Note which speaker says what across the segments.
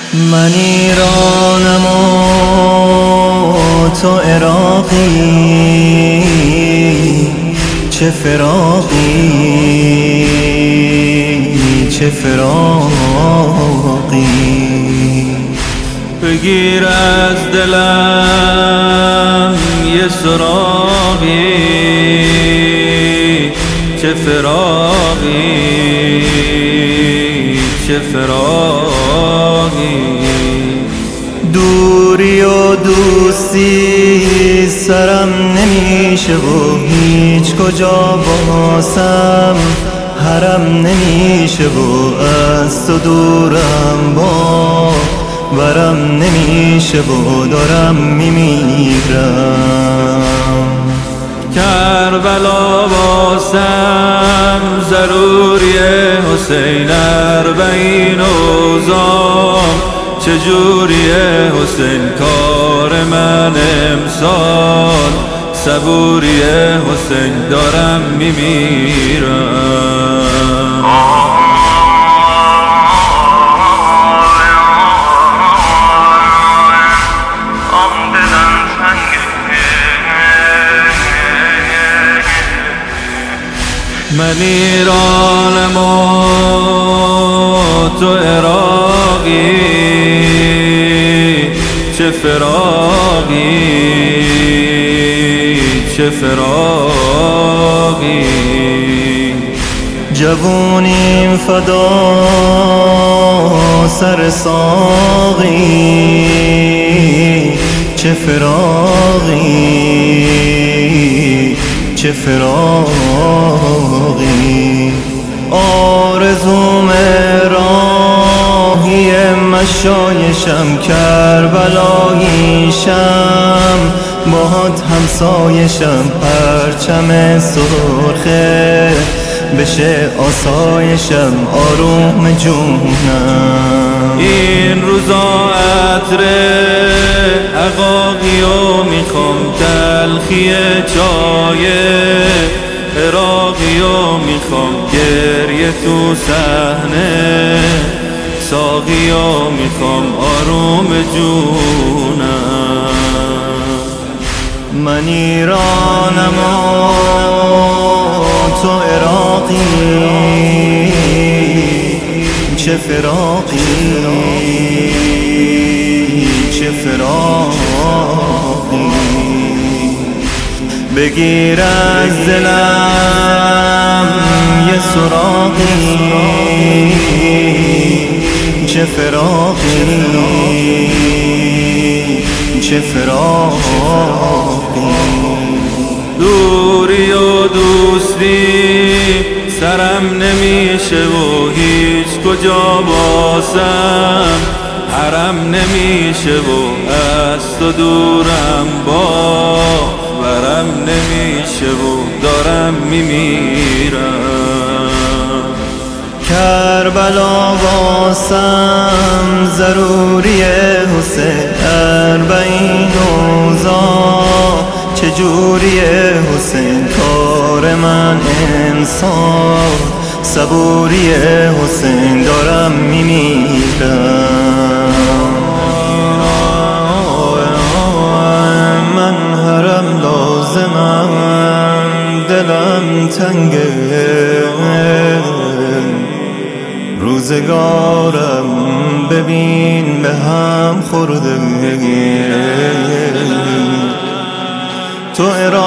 Speaker 1: من ایرانم و تو عراقی، چه فراقی چه فراقی.
Speaker 2: بگیر از دلم یه سراغی، چه فراقی چه فراقی.
Speaker 1: دوری و دوستی سرم نمیشه و هیچ کجا باسم حرم نمیشه و از تو دورم برم نمیشه و دارم میمیرم.
Speaker 2: کربلا واسم ضروریه حسین، اربعین اوزام چجوریه حسین، کار من امسال صبوریه حسین، دارم میمیرم. من ایرانم و تو عراقی، چه فراقی چه فراقی.
Speaker 1: جوونیم فدا سر ساقی، چه فراقی چه فراقی. آرزوم راهی مشایشم، کربلاییشم باهات همسایشم، پرچم سرخه بشه آسایشم، آروم جونم.
Speaker 2: این روزا عطر عقاقیو میخوام، تلخی چای عراقیو میخوام، گریه تو صحنه ساقیو میخوام، آروم جونم.
Speaker 1: من ایرانم و تو عراقی، چه فراقی چه فراقی. بگیر از دلم یه سراغی، چه فراقی چه فراقی.
Speaker 2: دوری و دوستی سرم نمیشه و هیچ کجا باسم حرم نمیشه و از تو دورم برم نمیشه و دارم میمیرم.
Speaker 1: کربلا واسم ضروریه حسین، اربعین اوزا چجوریه حسین، کار من انسان صبوریه حسین، دارم میمیرم. من حرم لازمم، دلم تنگه، روزگارم ببین به هم خورده. تو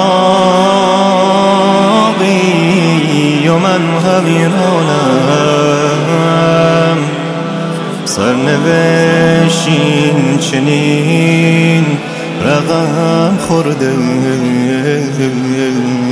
Speaker 1: عراقی و من هم ایرانم، سرنوشتین چنین رقم خورده.